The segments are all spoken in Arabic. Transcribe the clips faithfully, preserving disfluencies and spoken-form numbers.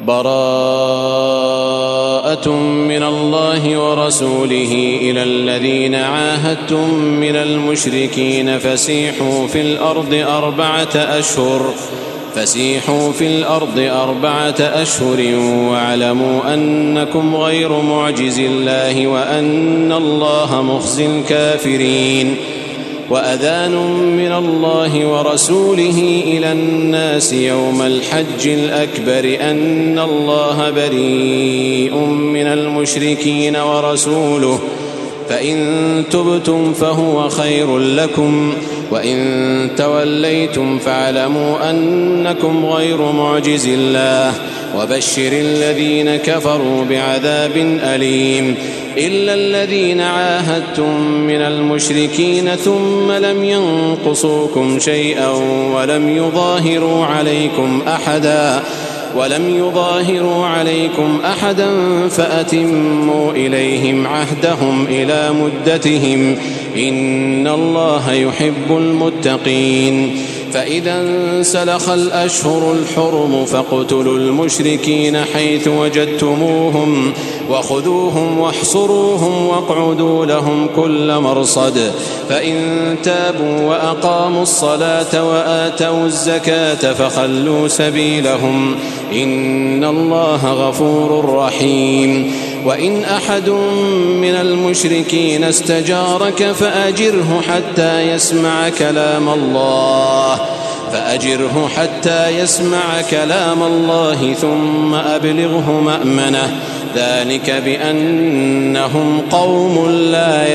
براءة من الله ورسوله إلى الذين عاهدتم من المشركين فسيحوا في الأرض أربعة أشهر فسيحوا في الأرض أربعة أشهر واعلموا أنكم غير معجز الله وأن الله مخزي الكافرين. وأذان من الله ورسوله إلى الناس يوم الحج الأكبر أن الله بريء من المشركين ورسوله فإن تبتم فهو خير لكم وإن توليتم فاعلموا أنكم غير معجز الله وبشر الذين كفروا بعذاب أليم. إلا الذين عاهدتم من المشركين ثم لم ينقصوكم شيئا ولم يظاهروا عليكم أحدا ولم يظاهروا عليكم أحدا فأتموا إليهم عهدهم إلى مدتهم إن الله يحب المتقين. فإذا انسلخ الأشهر الحرم فاقتلوا المشركين حيث وجدتموهم وخذوهم واحصروهم واقعدوا لهم كل مرصد فإن تابوا وأقاموا الصلاة وآتوا الزكاة فخلوا سبيلهم إن الله غفور رحيم. وإن أحد من المشركين استجارك فأجره حتى يسمع كلام الله فأجره حتى يسمع كلام الله ثم أبلغه مأمنه ذلك بأنهم قوم لا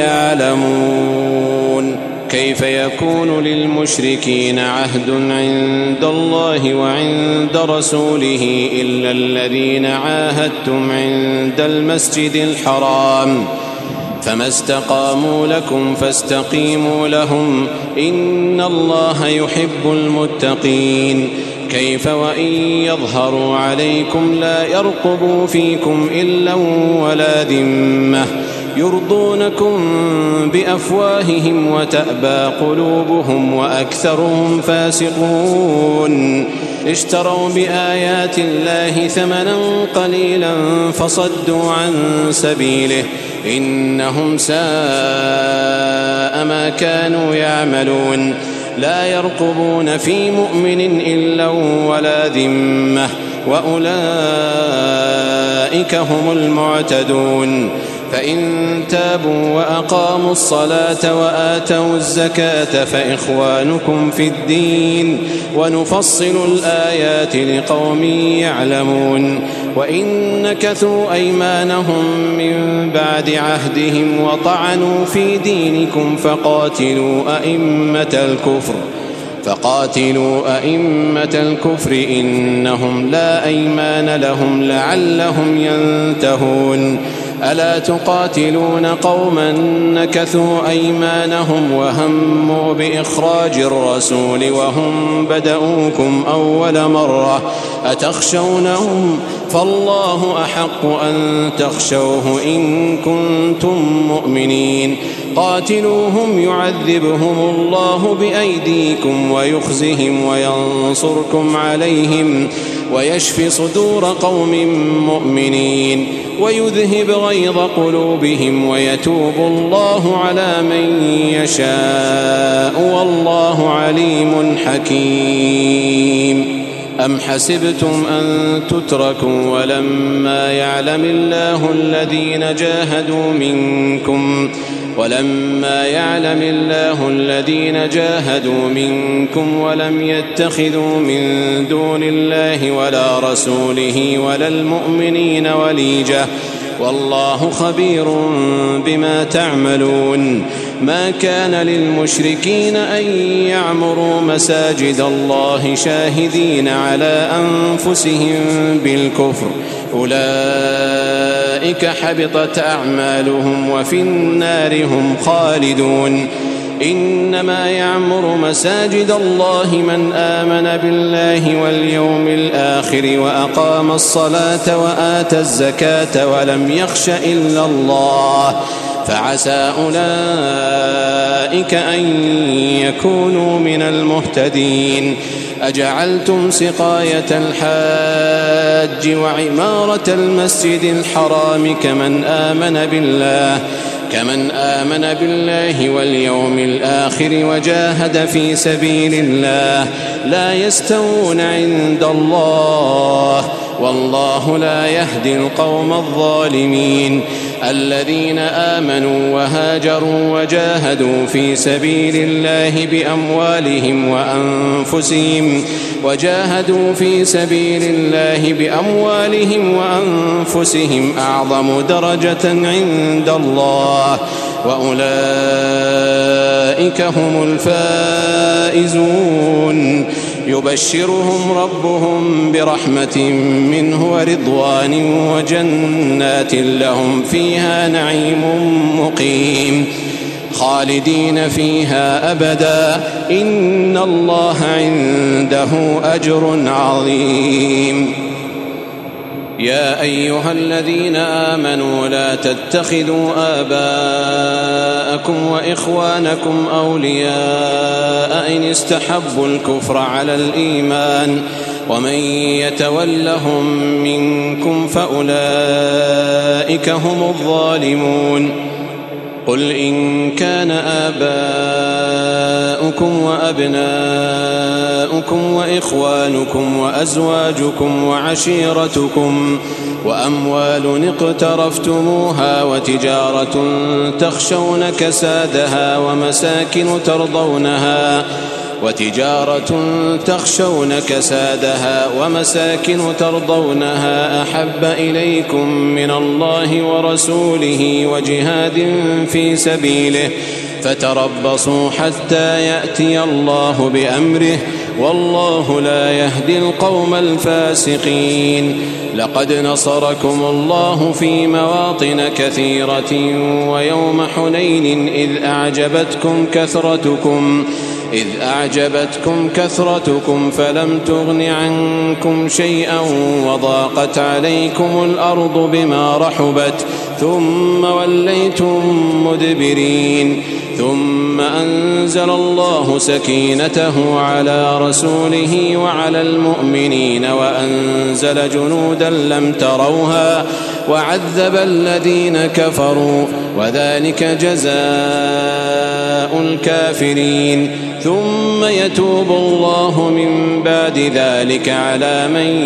يعلمون. كيف يكون للمشركين عهد عند الله وعند رسوله إلا الذين عاهدتم عند المسجد الحرام فما استقاموا لكم فاستقيموا لهم إن الله يحب المتقين. كيف وإن يظهروا عليكم لا يرقبوا فيكم إلا ولا ذمة يرضونكم بأفواههم وتأبى قلوبهم وأكثرهم فاسقون. اشتروا بآيات الله ثمنا قليلا فصدوا عن سبيله إنهم ساء ما كانوا يعملون. لا يرقبون في مؤمن إلا ولا ذمة وأولئك هم المعتدون. فإن تابوا وأقاموا الصلاة وآتوا الزكاة فإخوانكم في الدين ونفصل الآيات لقوم يعلمون. وإن نكثوا أيمانهم من بعد عهدهم وطعنوا في دينكم فقاتلوا أئمة الكفر فقاتلوا أئمة الكفر إنهم لا أيمان لهم لعلهم ينتهون. ألا تقاتلون قوما نكثوا أيمانهم وهموا بإخراج الرسول وهم بدؤوكم أول مرة أتخشونهم فالله أحق أن تخشوه إن كنتم مؤمنين. قاتلوهم يعذبهم الله بأيديكم ويخزهم وينصركم عليهم ويشفي صدور قوم مؤمنين ويذهب غيظ قلوبهم ويتوب الله على من يشاء والله عليم حكيم. أم حسبتم أن تتركوا ولما يعلم الله الذين جاهدوا منكم ولما يعلم الله الذين جاهدوا منكم ولم يتخذوا من دون الله ولا رسوله ولا المؤمنين وليجة والله خبير بما تعملون. ما كان للمشركين أن يعمروا مساجد الله شاهدين على أنفسهم بالكفر أولئك حبطت أعمالهم وفي النار هم خالدون. إنما يعمر مساجد الله من آمن بالله واليوم الآخر وأقام الصلاة وآتى الزكاة ولم يخش إلا الله فعسى أولئك أن يكونوا من المهتدين. أجعلتم سقاية الحاج وعمارة المسجد الحرام كمن آمن بالله كمن آمن بالله واليوم الآخر وجاهد في سبيل الله لا يستوون عند الله والله لا يهدي القوم الظالمين. الذين آمنوا وهاجروا وجاهدوا في سبيل الله بأموالهم وأنفسهم وجاهدوا في سبيل الله بأموالهم وأنفسهم أعظم درجة عند الله وأولئك هم الفائزون. يبشرهم ربهم برحمة منه ورضوان وجنات لهم فيها نعيم مقيم خالدين فيها أبدا إن الله عنده أجر عظيم. يا أيها الذين آمنوا لا تتخذوا آباءكم وإخوانكم أولياء إن استحبوا الكفر على الإيمان ومن يتولهم منكم فأولئك هم الظالمون. قل إن كان آباؤكم وأبناؤكم وإخوانكم وأزواجكم وعشيرتكم وأموال اقترفتموها وتجارة تخشون كسادها ومساكن ترضونها وتجارة تخشون كسادها ومساكن ترضونها أحب إليكم من الله ورسوله وجهاد في سبيله فتربصوا حتى يأتي الله بأمره والله لا يهدي القوم الفاسقين. لقد نصركم الله في مواطن كثيرة ويوم حنين إذ أعجبتكم كثرتكم إذ أعجبتكم كثرتكم فلم تغن عنكم شيئا وضاقت عليكم الأرض بما رحبت ثم وليتم مدبرين. ثم أنزل الله سكينته على رسوله وعلى المؤمنين وأنزل جنودا لم تروها وعذب الذين كفروا وذلك جزاء الكافرين. ثم يتوب الله من بعد ذلك على من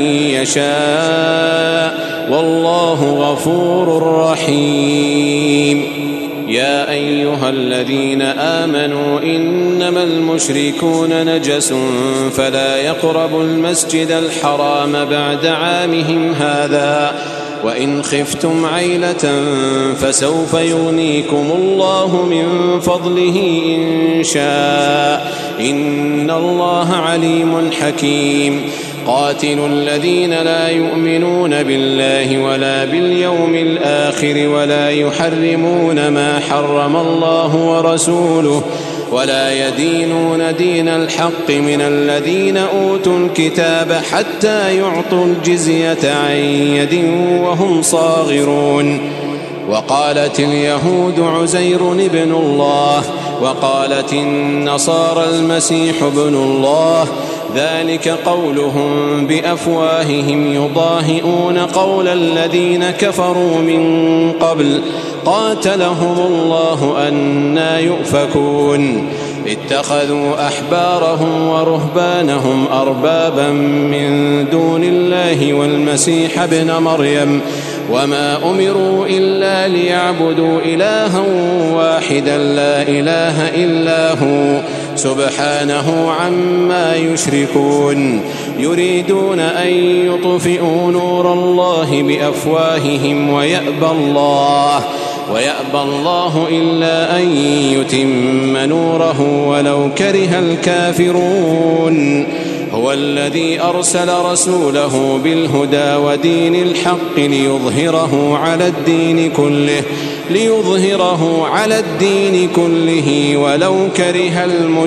يشاء والله غفور رحيم. يا أيها الذين آمنوا إنما المشركون نجس فلا يقربوا المسجد الحرام بعد عامهم هذا وإن خفتم عيلة فسوف يغنيكم الله من فضله إن شاء إن الله عليم حكيم. قاتلوا الذين لا يؤمنون بالله ولا باليوم الآخر ولا يحرمون ما حرم الله ورسوله ولا يدينون دين الحق من الذين أوتوا الكتاب حتى يعطوا الجزية عن يد وهم صاغرون. وقالت اليهود عزير ابن الله وقالت النصارى المسيح ابن الله ذلك قولهم بأفواههم يضاهئون قول الذين كفروا من قبل قاتلهم الله أنى يؤفكون. اتخذوا أحبارهم ورهبانهم أربابا من دون الله والمسيح ابن مريم وما أمروا إلا ليعبدوا إلها واحدا لا إله إلا هو سبحانه عما يشركون. يريدون أن يطفئوا نور الله بأفواههم ويأبى الله ويأبى الله إلا أن يتم نوره ولو كره الكافرون. هو الذي أرسل رسوله بالهدى ودين الحق ليظهره على الدين كله ليظهره على الدين كله ولو كره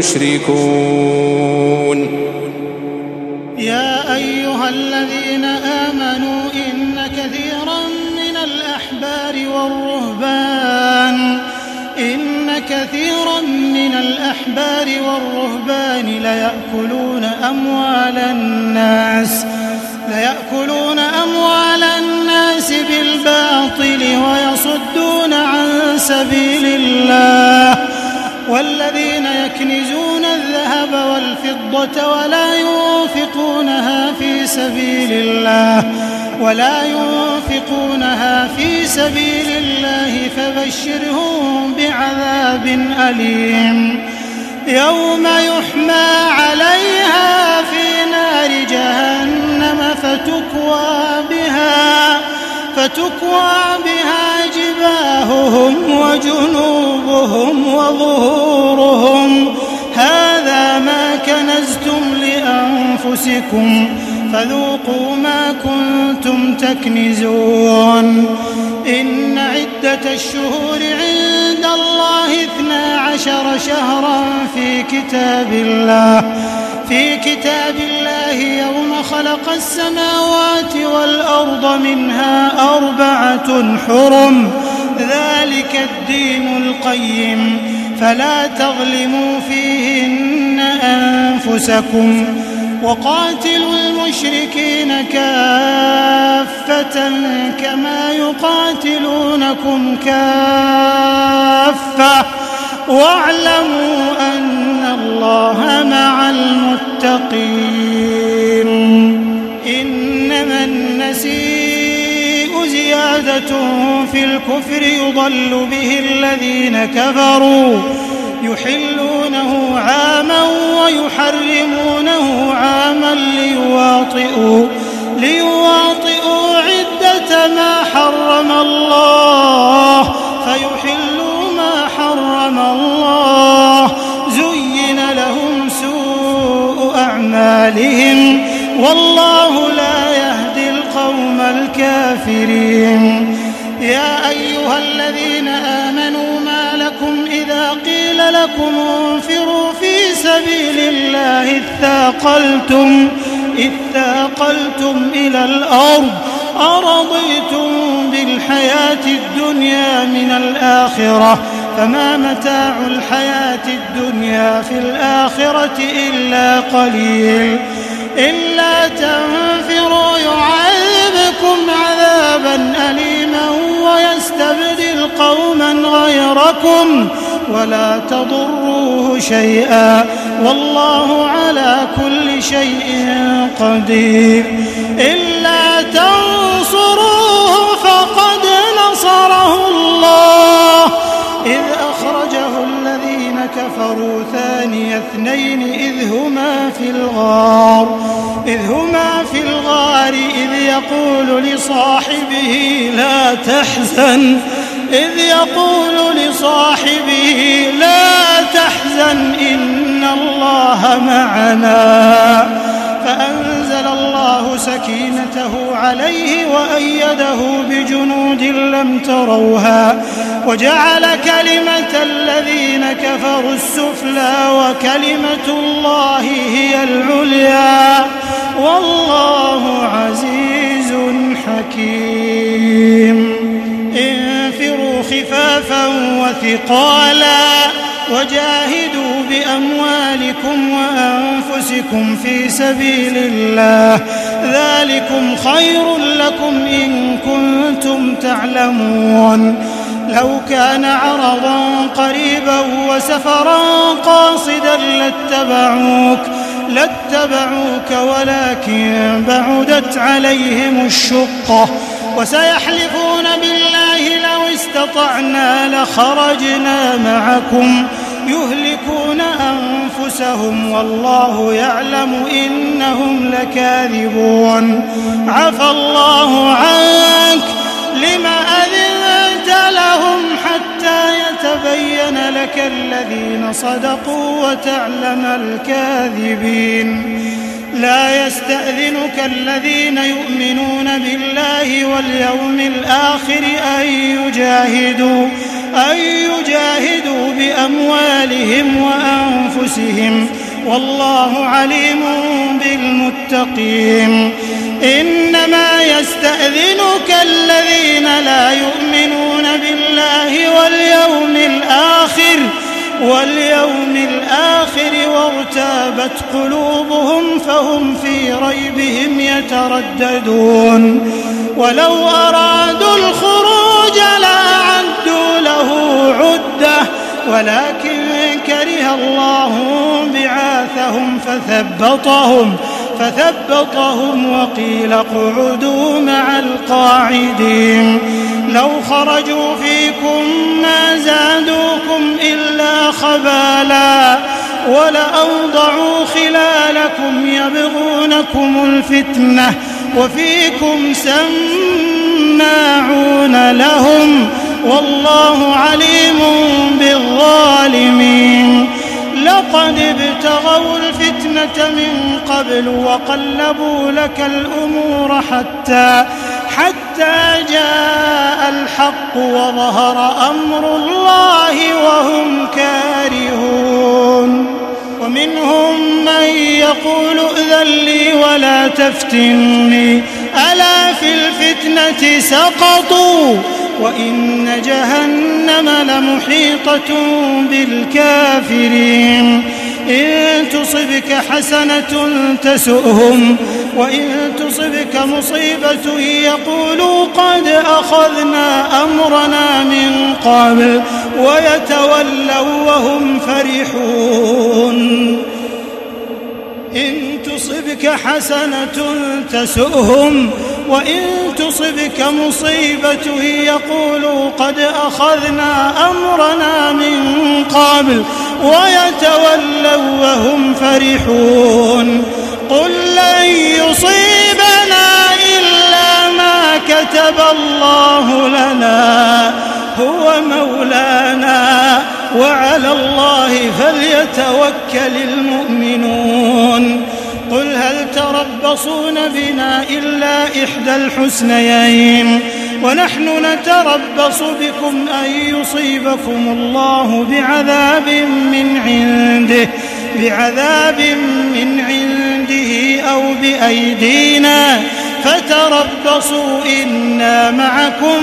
المشركون. يا أيها الذين آمنوا إن كثيرا من الأحبار والرهبان إن كثيرا من الأحبار والرهبان ليأكلون أموال الناس ليأكلون أموال الناس بالباطل ويصدون عن سبيل الله والذين يكنزون الذهب والفضة ولا ينفقونها في سبيل الله ولا ينفقونها في سبيل الله فبشرهم بعذاب أليم يوم يحمى عليها في نار جهنم فتكوى بها فتكوى بها جباههم وجنوبهم وظهورهم هذا ما كنزتم لأنفسكم فذوقوا ما كنتم تكنزون. إن عدة الشهور عند الله اثنا عشر شهرا في كتاب الله في كتاب الله يوم خلق السماوات والأرض منها أربعة حرم ذلك الدين القيم فلا تظلموا فيهن أنفسكم وقاتلوا المشركين كافة كما يقاتلونكم كافة واعلموا أن الله مع المتقين. إنما النسيء زيادة في الكفر يضل به الذين كفروا يحلونه عاما ويحرمونه عاما ليواطئوا ليواطئوا عدة ما حرم الله فيحلوا ما حرم الله زين لهم سوء أعمالهم والله لا يهدي القوم الكافرين. يا أيها الذين آمنوا ما لكم إذا قيل لكم انفروا في سبيل الله اثاقلتم اثاقلتم إلى الأرض أرضيتم بالحياة الدنيا من الآخرة فما متاع الحياة الدنيا في الآخرة إلا قليل. إلا تنفروا يعذبكم عذابا أليما ويستبدل قوما غيركم ولا تضروه شيئا والله على كل شيء قدير. إلا تنصروه فقد نصره الله إذ أخرجه الذين كفروا ثاني اثنين إذ هما في الغار إذ هما في الغار إذ يقول لصاحبه لا تحزن إذ يقول لصاحبه لا تحزن إن الله معنا فأنزل الله سكينته عليه وأيده بجنود لم تروها وجعل كلمة الذين كفروا السفلى وكلمة الله هي العليا والله عزيز حكيم. انفروا خفافا وثقالا وجاهدوا بأموالكم وأنفسكم في سبيل الله ذلكم خير لكم إن كنتم تعلمون. لو كان عرضا قريبا وسفرا قاصدا لاتبعوك لاتبعوك ولكن بعدت عليهم الشقة وسيحلفون بالله لو استطعنا لخرجنا معكم يهلكون أنفسهم والله يعلم إنهم لكاذبون. عفى الله عنك لما أذنت لهم حتى يتبين لك الذين صدقوا وتعلم الكاذبين. لا يستأذنك الذين يؤمنون بالله واليوم الآخر أن يجاهدوا أن يجاهدوا بأموالهم وأنفسهم والله عليم بالمتقين. إنما يستأذنك الذين لا يؤمنون بالله واليوم الآخر واليوم الآخر وارتابت قلوبهم فهم في ريبهم يترددون. ولو أرادوا الخروج لأعدوا له عدة ولكن كره الله بعاثهم فثبطهم فثبطهم وقيل اقعدوا مع القاعدين. لو خرجوا فيكم ما زادوكم إلا خبالا ولأوضعوا خلالكم يبغونكم الفتنة وفيكم سماعون لهم والله عليم بالظالمين. لقد ابتغوا الفتنة من قبل وقلبوا لك الأمور حتى حتى جاء الحق وظهر أمر الله وهم كارهون. ومنهم من يقول ائذن لي ولا تفتني ألا في الفتنة سقطوا وإن جهنم لمحيطة بالكافرين. إن تصبك حسنة تسؤهم وإن تصبك مصيبة يقولوا قد أخذنا أمرنا من قبل ويتولوا وهم فرحون. إن تصبك حسنة تسؤهم وإن تصبك مصيبة يقولوا قد أخذنا أمرنا من قبل ويتولوا وهم فرحون. قل لن يصيبنا إلا ما كتب الله لنا هو مولانا وعلى الله فليتوكل المؤمنون. قل هل تربصون بنا إلا إحدى الحسنيين ونحن نتربص بكم أن يصيبكم الله بعذاب من عنده بعذاب من عنده أو بأيدينا فتربصوا إنا معكم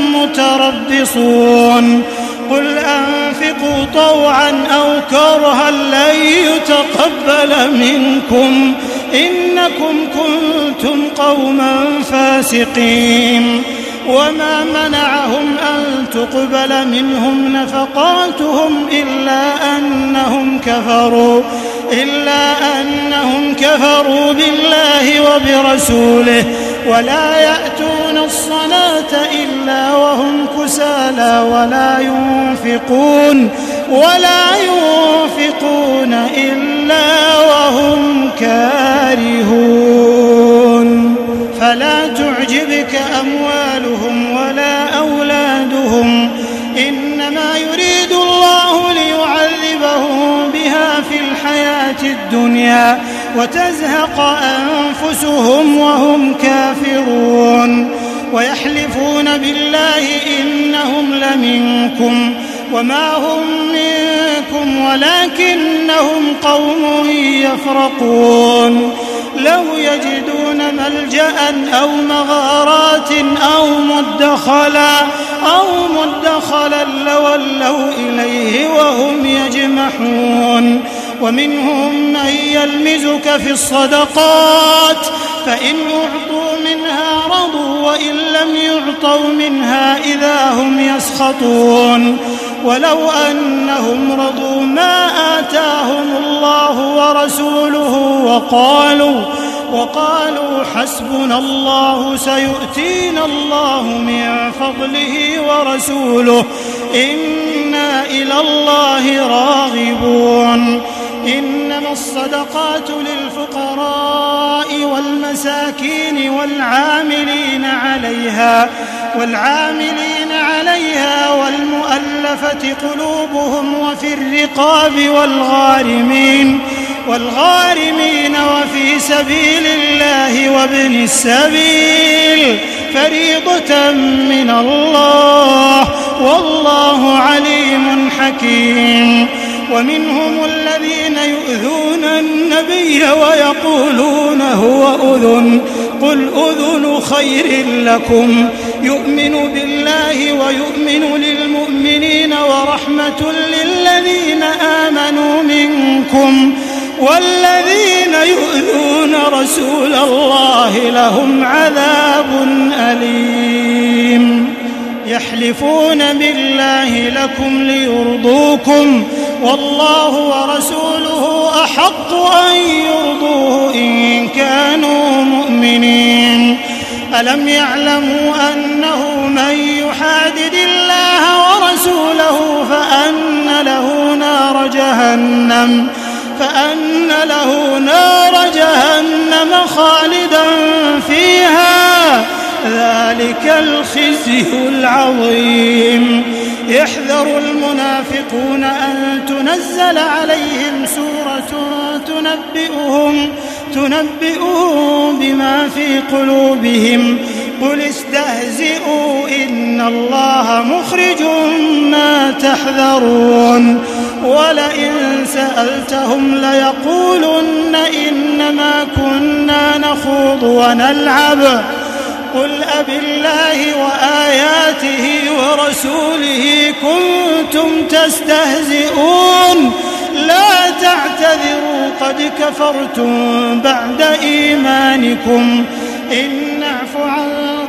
متربصون. قل أنفقوا طوعا أو كرها لن يتقبل منكم إنكم كنتم قوما فاسقين. وما منعهم أن تقبل منهم نفقاتهم إلا أنهم كفروا إلا أنهم كفروا بالله وبرسوله ولا يأتون الصلاة إلا وهم كسالى ولا ينفقون ولا ينفقون إلا وهم كارهون. فلا تعجبك أموالهم ولا أولادهم إنما يريد الله ليعذبهم بها في الحياة الدنيا وتزهق أنفسهم وهم كافرون. ويحلفون بالله إنهم لمنكم وما هم منكم ولكنهم قوم يفرقون. لو يجدون ملجأ أو مغارات أو مدخلا أو مدخلا لولوا إليه وهم يجمحون. ومنهم من يلمزك في الصدقات فإن أعطوا منها رضوا وإن لم يعطوا منها إذا هم يسخطون. ولو أنهم رضوا ما آتاهم الله ورسوله وقالوا وقالوا حسبنا الله سيؤتينا الله من فضله ورسوله إنا إلى الله راغبون. إنما الصدقات للفقراء والمساكين والعاملين عليها والعاملين عليها والمؤلفة قلوبهم وفي الرقاب والغارمين والغارمين وفي سبيل الله وابن السبيل فريضة من الله والله عليم حكيم. ومنهم الذين يؤذون النبي ويقولون هو أذن قل أذن خير لكم يؤمن بالله ويؤمن للمؤمنين ورحمة للذين آمنوا منكم والذين يؤذون رسول الله لهم عذاب أليم. يحلفون بالله لكم ليرضوكم والله ورسوله أحق أن يرضوه إن كانوا مؤمنين. ألم يعلموا أنه من يحادد الله ورسوله فأن له نار جهنم فأن له نار جهنم خالدا فيها ذلك الخزي العظيم. يحذر المنافقون أن تنزل عليهم سورة تنبئهم تنبئهم بما في قلوبهم قل استهزئوا إن الله مخرج ما تحذرون. ولئن سألتهم ليقولن إنما كنا نخوض ونلعب قل أبالله وآياته ورسوله كنتم تستهزئون لا تعتذروا قد كفرتم بعد إيمانكم إن نعف عن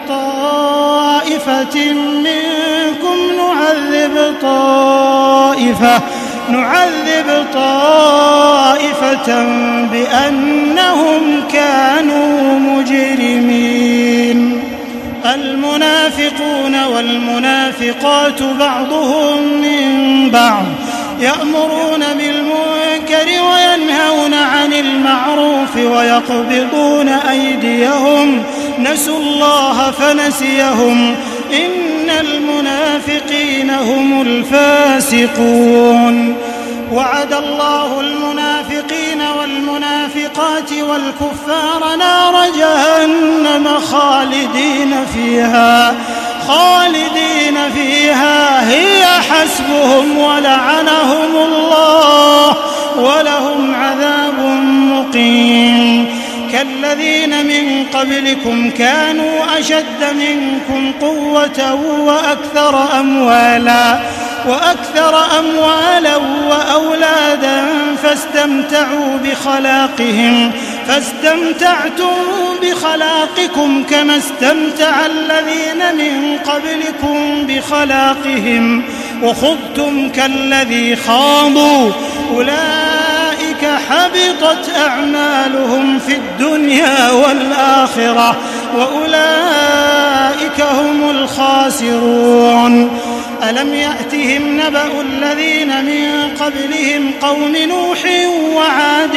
طائفة منكم نعذب طائفة نعذب طائفة بأنهم كانوا مجرمين. المنافقون والمنافقات بعضهم من بعض يأمرون بالمنكر وينهون عن المعروف ويقبضون أيديهم نسوا الله فنسيهم إن المنافقين هم الفاسقون. وعد الله المنافقين والمنافقات والكفار نار جهنم خالدين فيها خالدين فيها هي حسبهم ولعنهم الله ولهم عذاب مقيم. كالذين من قبلكم كانوا أشد منكم قوة وأكثر أموالا وأكثر أموالا وأولادا فاستمتعوا بخلاقهم فاستمتعتم بخلاقكم كما استمتع الذين من قبلكم بخلاقهم وخضتم كالذي خاضوا أولئك حبطت أعمالهم في الدنيا والآخرة وأولئك هم الخاسرون. ألم يأتهم نبأ الذين من قبلهم قوم نوح وعاد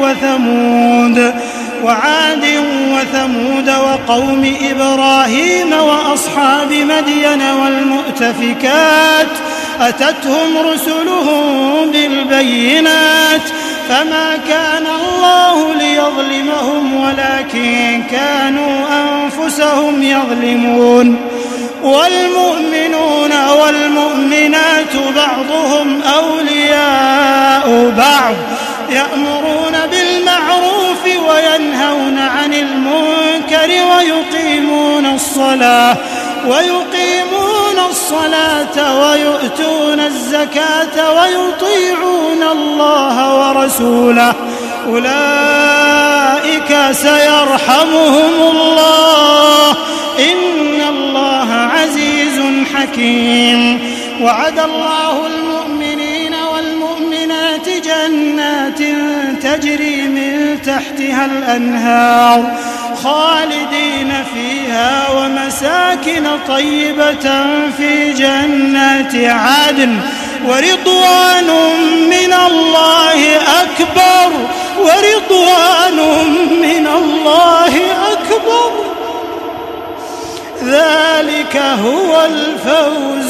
وثمود وعاد وثمود وقوم إبراهيم وأصحاب مدين والمؤتفكات أتتهم رسلهم بالبينات فما كان الله ليظلمهم ولكن كانوا أنفسهم يظلمون. والمؤمنون والمؤمنات بعضهم أولياء بعض يأمرون بالمعروف وينهون عن المنكر ويقيمون الصلاة ويقيمون الصلاة ويؤتون الزكاة ويطيعون الله ورسوله أولئك سيرحمهم الله إن الله عزيز حكيم. وعد الله المؤمنين والمؤمنات جنات تجري من تحتها الأنهار خالدين فيها ومساكن طيبة في جنات عدن ورضوان من الله أكبر ورضوان من الله أكبر ذلك هو الفوز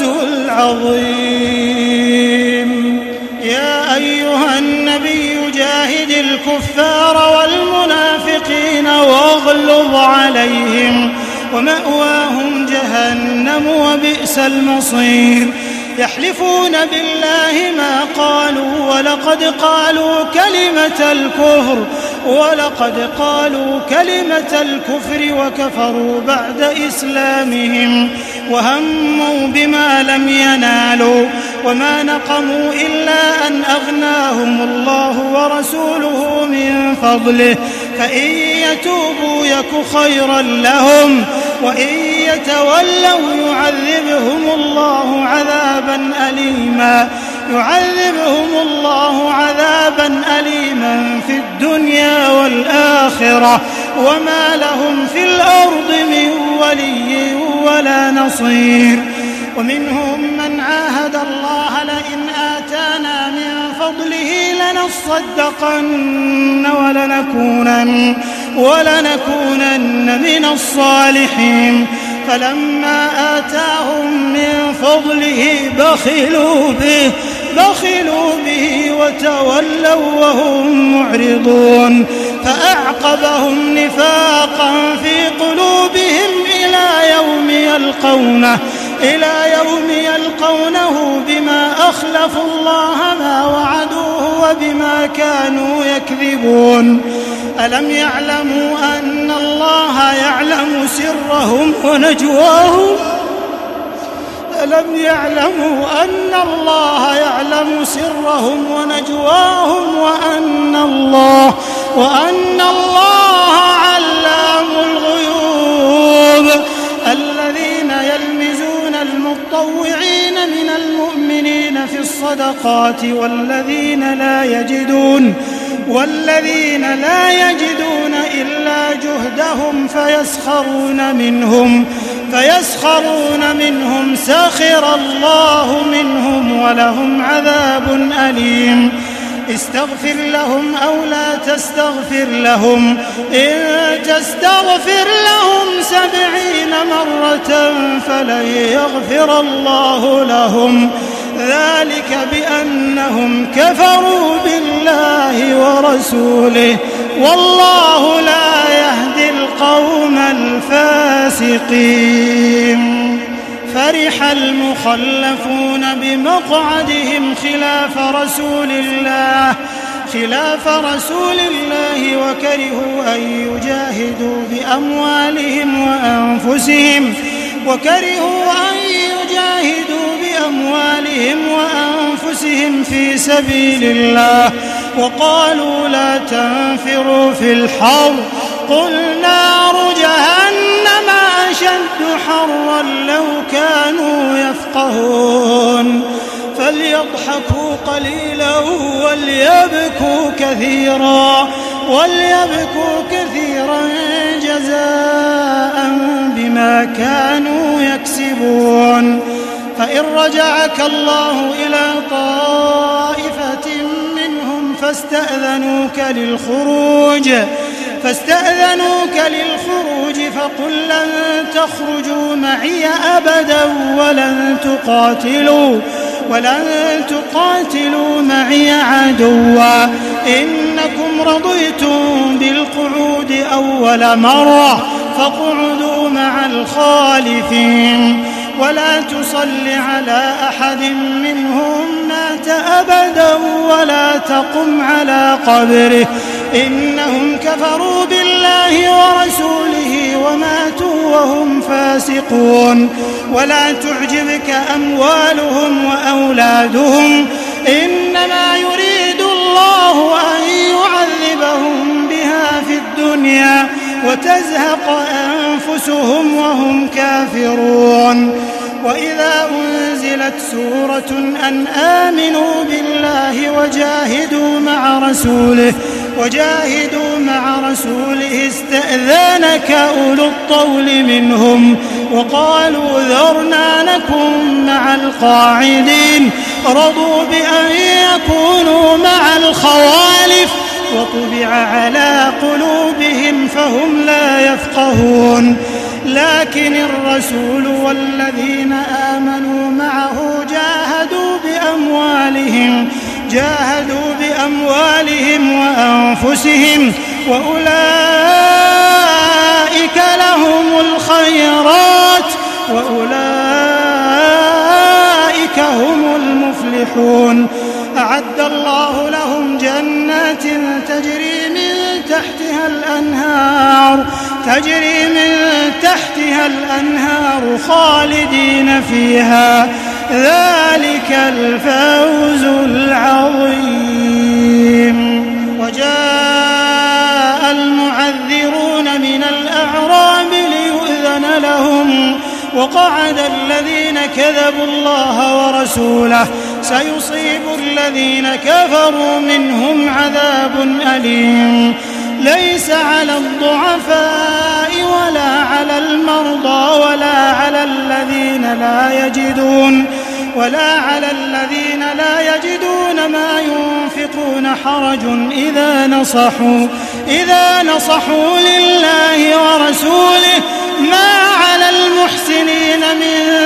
العظيم. يا أيها النبي جاهد الكفار والمنافقين واغلظ عليهم ومأواهم جهنم وبئس المصير. يحلفون بالله ما قالوا ولقد قالوا كلمة الكفر ولقد قالوا كلمة الكفر وكفروا بعد إسلامهم وهموا بما لم ينالوا وما نقموا إلا أن أغناهم الله ورسوله من فضله فإن يتوبوا يك خيرا لهم وإن يتولوا يعذبهم الله عذابا أليما يعذبهم الله عذابا أليما في الدنيا والآخرة وما لهم في الأرض من ولي ولا نصير. ومنهم من عاهد الله لئن آتانا من فضله لنصدقن ولنكونن, ولنكونن من الصالحين فلما آتاهم من فضله بخلوا به بخلوا به وتولوا وهم معرضون فأعقبهم نفاقا في قلوبهم إلى يوم يلقونه إلى يوم يلقونه بما أخلفوا الله ما وعدوه وبما كانوا يكذبون. ألم يعلموا أن الله يعلم سرهم ونجواهم ألم يعلموا أن الله يعلم سرهم ونجواهم وأن الله وأن الله علام الغيوب. الذين يلمزون المطوعين من المؤمنين في الصدقات والذين لا يجدون والذين لا يجدون إلا جهدهم فيسخرون منهم فيسخرون منهم سخر الله منهم ولهم عذاب أليم. استغفر لهم أو لا تستغفر لهم إن تستغفر لهم سبعين مرة فلن يغفر الله لهم ذلك بأنهم كفروا بالله ورسوله والله لا يهدي القوم الفاسقين. فرح المخلفون بمقعدهم خلاف رسول الله خلاف رسول الله وكرهوا أن يجاهدوا بأموالهم وأنفسهم وكرهوا أن يجاهدوا بأموالهم وأنفسهم في سبيل الله وقالوا لا تنفروا في الحر قل نار جهنم أشد حرا لو كانوا يفقهون. فليضحكوا قليلا وليبكوا كثيرا وليبكوا كثيرا جزاء بما كانوا يكسبون. فإن رجعك الله إلى طائفة منهم فاستأذنوك للخروج فاستأذنوك للخروج فقل لن تخرجوا معي أبدا ولن تقاتلوا ولن تقاتلوا معي عدوا إنكم رضيتم بالقعود أول مرة فاقعدوا مع الخالفين ولا تصل على أحد منهم مات أبدا ولا تقم على قبره إنهم كفروا بالله ورسوله وماتوا وهم فاسقون. ولا تعجبك أموالهم وأولادهم إنما يريد الله أن يعذبهم بها في الدنيا وتزهق أنفسهم وهم كافرون. وإذا أنزلت سورة أن آمنوا بالله وجاهدوا مع رسوله وجاهدوا مع رسوله استأذنك أولو الطول منهم وقالوا ذرنا نكن مع القاعدين رضوا بأن يكونوا مع الخوالف وطبع على قلوبهم فهم لا يفقهون. لكن الرسول والذين آمنوا معه جاهدوا بأموالهم جاهدوا بأموالهم وأنفسهم وأولئك لهم الخيرات وأولئك هم المفلحون. أعد الله لهم جنات تجري من تحتها الأنهار تجري من تحتها الأنهار خالدين فيها، ذلك الفوز العظيم. وجاء المعذرون من الأعراب ليؤذن لهم وقعد الذين كذبوا الله ورسوله، سيصيب الذين كفروا منهم عذاب أليم. ليس على الضعفاء ولا على المرضى ولا على الذين لا يجدون ولا على الذين لا يجدون ما ينفقون حرج إذا نصحوا إذا نصحوا لله ورسوله، ما على المحسنين من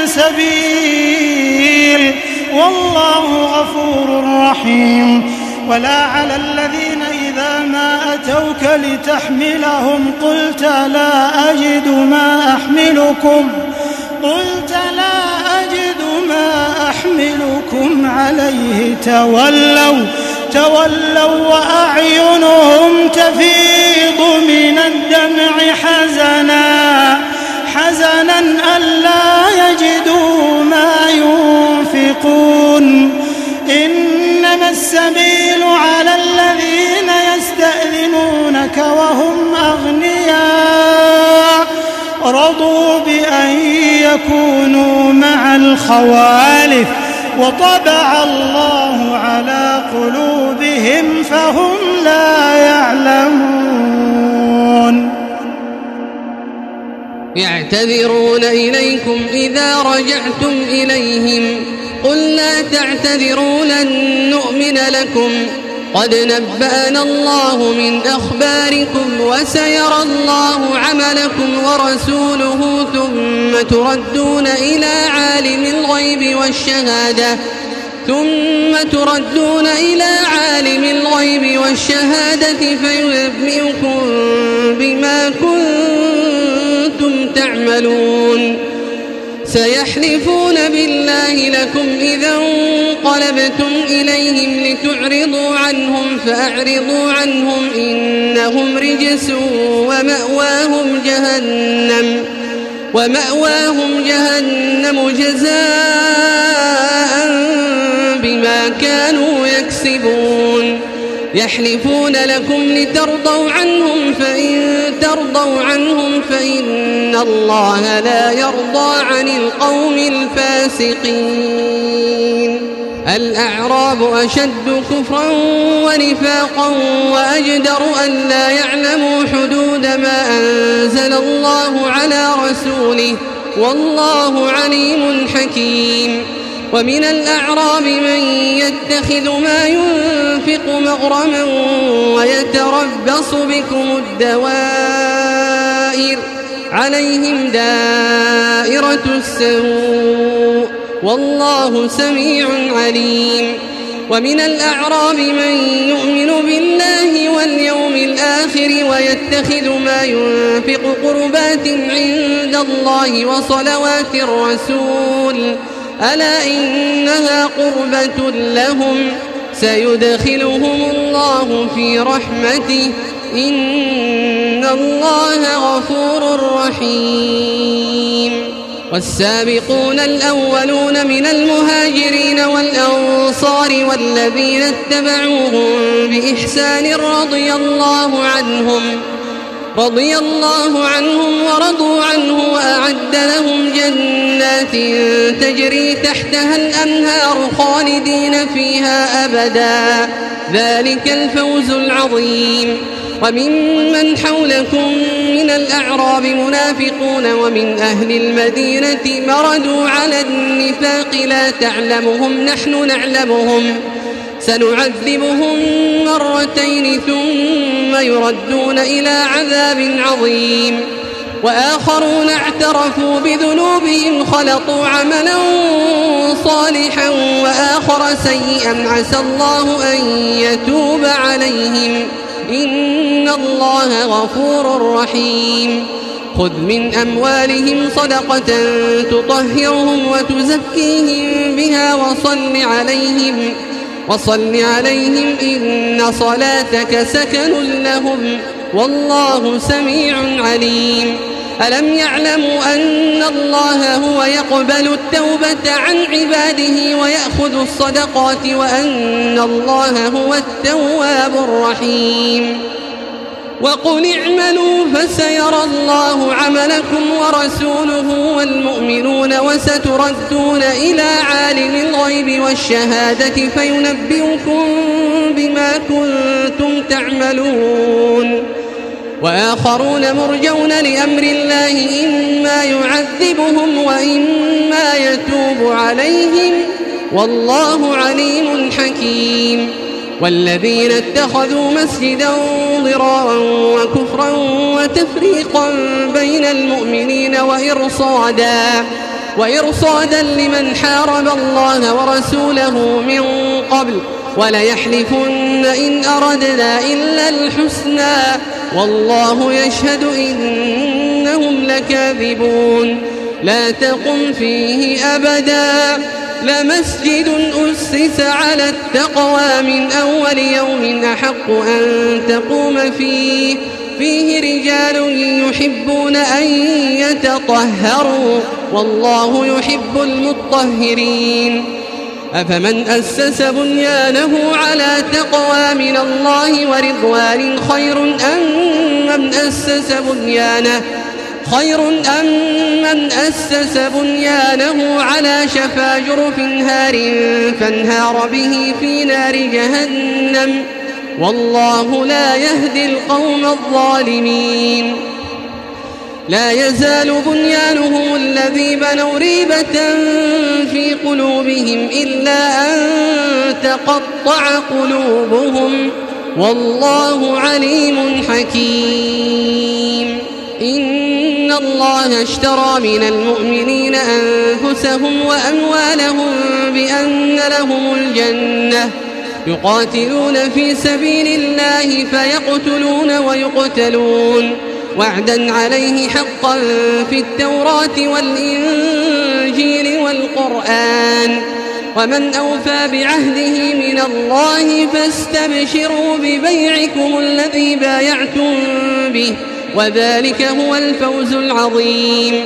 سبيل والله غفور رحيم. ولا على الذين إذا ما أتوك لتحملهم قلت لا أجد ما أحملكم قلت لا أجد ما أحملكم عليه تولوا تولوا وأعينهم تفيض من الدمع حزنا حزنا ألا يجدوا ما ينفقون. إنما السبيل على الذين يستأذنونك وهم أغنياء رضوا بأن يكونوا مع الخوالف وطبع الله على قلوبهم فهم لا يعلمون. يعتذرون إليكم إذا رجعتم إليهم قل لا تعتذروا لن نؤمن لكم قد نبأنا الله من أخباركم وسيرى الله عملكم ورسوله ثم تردون إلى عالم الغيب والشهادة ثم تردون إلى عالم الغيب والشهادة فينبئكم بما كنتم تعملون. سيحلفون بالله لكم إذا انقلبتم إليهم لتعرضوا عنهم فأعرضوا عنهم إنهم رجس ومأواهم جهنم ومأواهم جهنم جزاء بما كانوا يكسبون. يحلفون لكم لترضوا عنهم فإن ترضوا عنهم فإن الله لا يرضى عن القوم الفاسقين. الأعراب أشد كفرا ونفاقا وأجدر أن لا يعلموا حدود ما أنزل الله على رسوله والله عليم حكيم. ومن الأعراب من يتخذ ما ينفق مغرما ويتربص بكم الدوائر عليهم دائرة السوء والله سميع عليم. ومن الأعراب من يؤمن بالله واليوم الآخر ويتخذ ما ينفق قربات عند الله وصلوات الرسول ألا إنها قربة لهم سيدخلهم الله في رحمته إن الله غفور رحيم. والسابقون الأولون من المهاجرين والأنصار والذين اتبعوهم بإحسان رضي الله عنهم رضي الله عنهم ورضوا عنه وأعد لهم جنات تجري تحتها الأنهار خالدين فيها أبدا ذلك الفوز العظيم. وممن حولكم من الأعراب منافقون ومن أهل المدينة مردوا على النفاق لا تعلمهم نحن نعلمهم سنعذبهم مرتين ثم يردون إلى عذاب عظيم. وآخرون اعترفوا بذنوبهم خلطوا عملا صالحا وآخر سيئا عسى الله أن يتوب عليهم إن الله غفور رحيم خذ من أموالهم صدقة تطهرهم وتزكيهم بها وصل عليهم وصل عليهم إن صلاتك سكن لهم والله سميع عليم ألم يعلموا أن الله هو يقبل التوبة عن عباده ويأخذ الصدقات وأن الله هو التواب الرحيم وقل اعملوا فسيرى الله عملكم ورسوله والمؤمنون وستردون إلى عالم الغيب والشهادة فينبئكم بما كنتم تعملون وآخرون مرجون لأمر الله إما يعذبهم وإما يتوب عليهم والله عليم حكيم والذين اتخذوا مسجدا ضرارا وكفرا وتفريقا بين المؤمنين وإرصادا وإرصادا لمن حارب الله ورسوله من قبل وليحلفن إن أردنا إلا الحسنى والله يشهد إنهم لكاذبون لا تقم فيه أبدا لمسجد أسس على التقوى من أول يوم أحق أن تقوم فيه فيه رجال يحبون أن يتطهروا والله يحب المطهرين أفمن أسس بنيانه على تقوى من الله ورضوان خير أم من أسس بنيانه خير أم من أسس بنيانه على شفا جرف هار فانهار به في نار جهنم والله لا يهدي القوم الظالمين لا يزال بنيانهم الذي بنوا ريبة في قلوبهم إلا أن تقطع قلوبهم والله عليم حكيم إن الله اشترى من المؤمنين أنفسهم وأموالهم بأن لهم الجنة يقاتلون في سبيل الله فيقتلون ويقتلون وعدا عليه حقا في التوراة والإنجيل والقرآن ومن أوفى بعهده من الله فاستبشروا ببيعكم الذي بايعتم به وذلك هو الفوز العظيم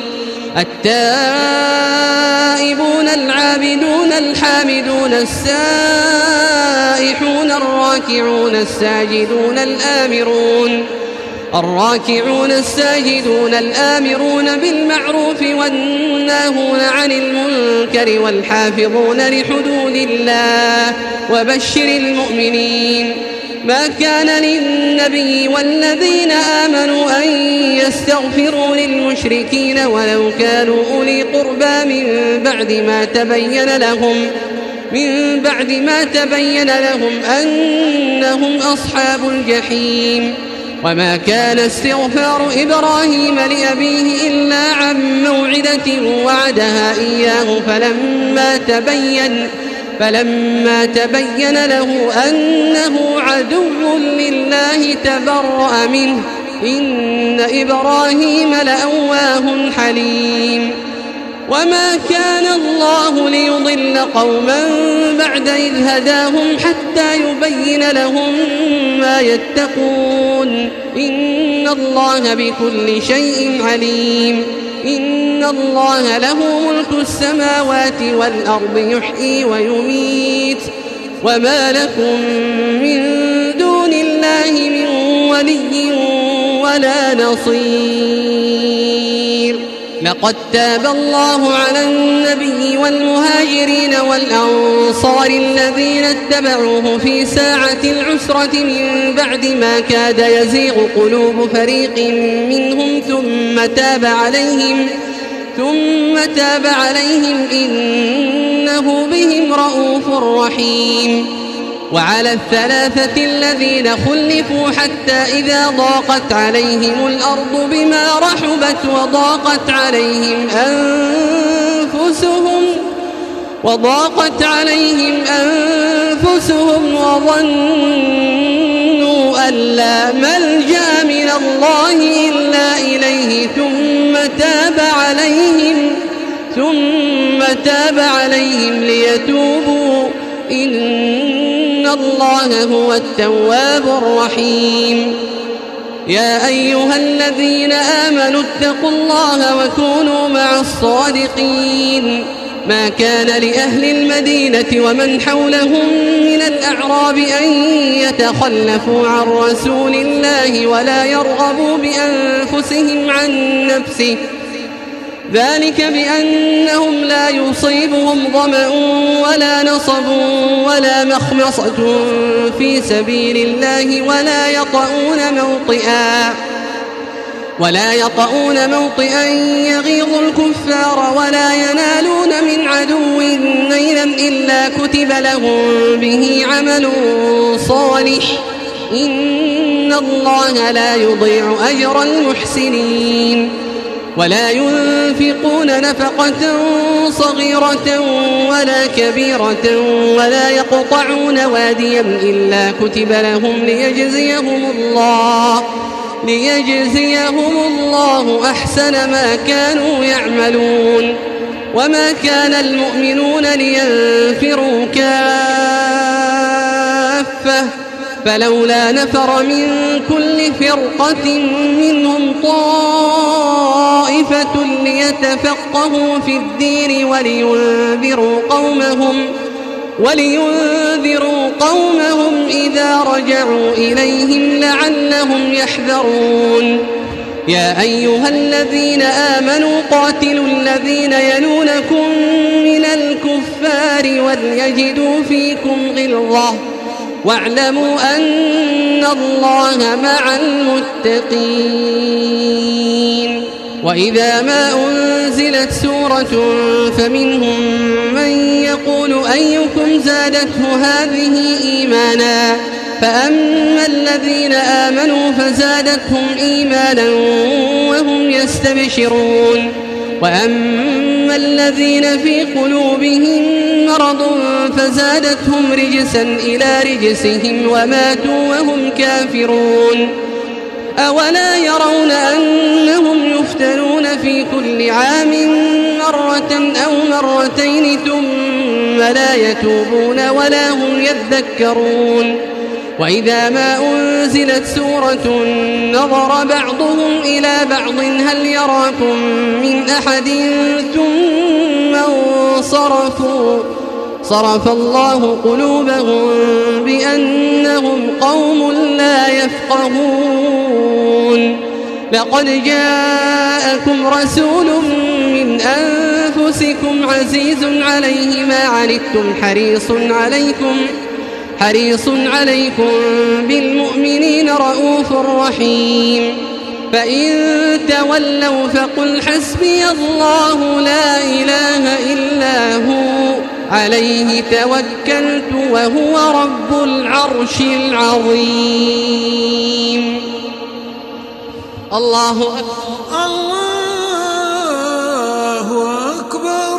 التائبون العابدون الحامدون السائحون الراكعون الساجدون الآمرون الراكعون الساجدون الآمرون بالمعروف والناهون عن المنكر والحافظون لحدود الله وبشر المؤمنين ما كان للنبي والذين آمنوا أن يستغفروا للمشركين ولو كانوا أولي قربى من بعد ما تبين لهم من بعد ما تبين لهم أنهم أصحاب الجحيم وما كان استغفار إبراهيم لأبيه إلا عن موعدة وعدها إياه فلما تبين فلما تبين له أنه عدو لله تبرأ منه إن إبراهيم لأواه حليم وما كان الله ليضل قوما بعد إذ هداهم حتى يبين لهم ما يتقون إن الله بكل شيء عليم إن الله له ملك السماوات والأرض يحيي ويميت وما لكم من دون الله من ولي ولا نصير لقد تاب الله على النبي والمهاجرين والأنصار الذين اتبعوه في ساعة العسرة من بعد ما كاد يزيغ قلوب فريق منهم ثم تاب عليهم ثم تاب عليهم إنه بهم رؤوف رحيم وعلى الثلاثة الذين خلفوا حتى إذا ضاقت عليهم الأرض بما رحبت وضاقت عليهم أنفسهم وضاقت عليهم أنفسهم وظنوا أن لا ملجأ من الله إلا إليه ثم تاب عليهم ثم تاب عليهم ليتوبوا إن الله هو التواب الرحيم. يا أيها الذين آمنوا اتقوا الله وكونوا مع الصادقين. ما كان لأهل المدينة ومن حولهم من الأعراب أن يتخلفوا عن رسول الله ولا يرغبوا بأنفسهم عن نفسه، ذلك بأنهم لا يصيبهم ظمأ ولا نصب ولا مخمصة في سبيل الله ولا يطؤون موطئا ولا يطؤون موطئا يغيظ الكفار ولا ينالون من عدو نيلا إلا كتب لهم به عمل صالح إن الله لا يضيع أجر المحسنين. ولا ينفقون نفقة صغيرة ولا كبيرة ولا يقطعون واديا إلا كتب لهم ليجزيهم الله ليجزيهم الله أحسن ما كانوا يعملون. وما كان المؤمنون لينفروا كافة فلولا نفر من كل فرقة منهم طائفة ليتفقهوا في الدين ولينذروا قومهم ولينذروا قومهم إذا رجعوا إليهم لعلهم يحذرون. يا أيها الذين آمنوا قاتلوا الذين يلونكم من الكفار وليجدوا فيكم غلظة واعلموا أن الله مع المتقين. وإذا ما أنزلت سورة فمنهم من يقول أيكم زادته هذه إيمانا فأما الذين آمنوا فزادتهم إيمانا وهم يستبشرون وأما الذين في قلوبهم مرض فزادتهم رجسا إلى رجسهم وماتوا وهم كافرون. أولا يرون أنهم يفتنون في كل عام مرة أو مرتين ثم لا يتوبون ولا هم يذكرون. وإذا ما أنزلت سورة نظر بعضهم إلى بعض هل يراكم من أحد ثم انصرفوا صرف الله قلوبهم بأنهم قوم لا يفقهون. لقد جاءكم رسول من أنفسكم عزيز عليه ما عنتم حريص عليكم حريص عليكم بالمؤمنين رؤوف رحيم. فإن تولوا فقل حسبي الله لا إله إلا هو عليه توكلت وهو رب العرش العظيم. الله أكبر الله أكبر.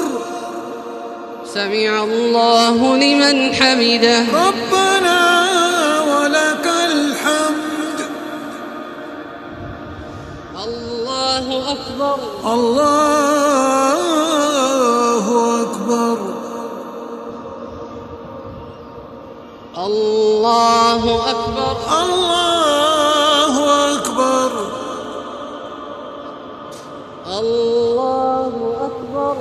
سمع الله لمن حمده. ربنا ولك الحمد. الله أكبر الله أكبر. الله أكبر الله أكبر. الله أكبر.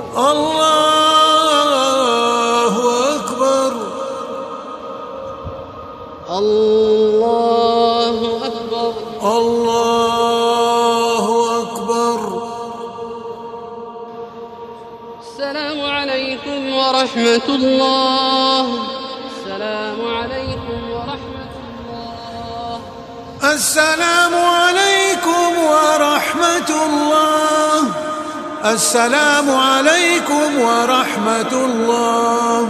الله أكبر. الله أكبر. الله أكبر. السلام عليكم ورحمة الله. السلام عليكم ورحمة الله. السلام عليكم ورحمة الله. السلام عليكم ورحمة الله.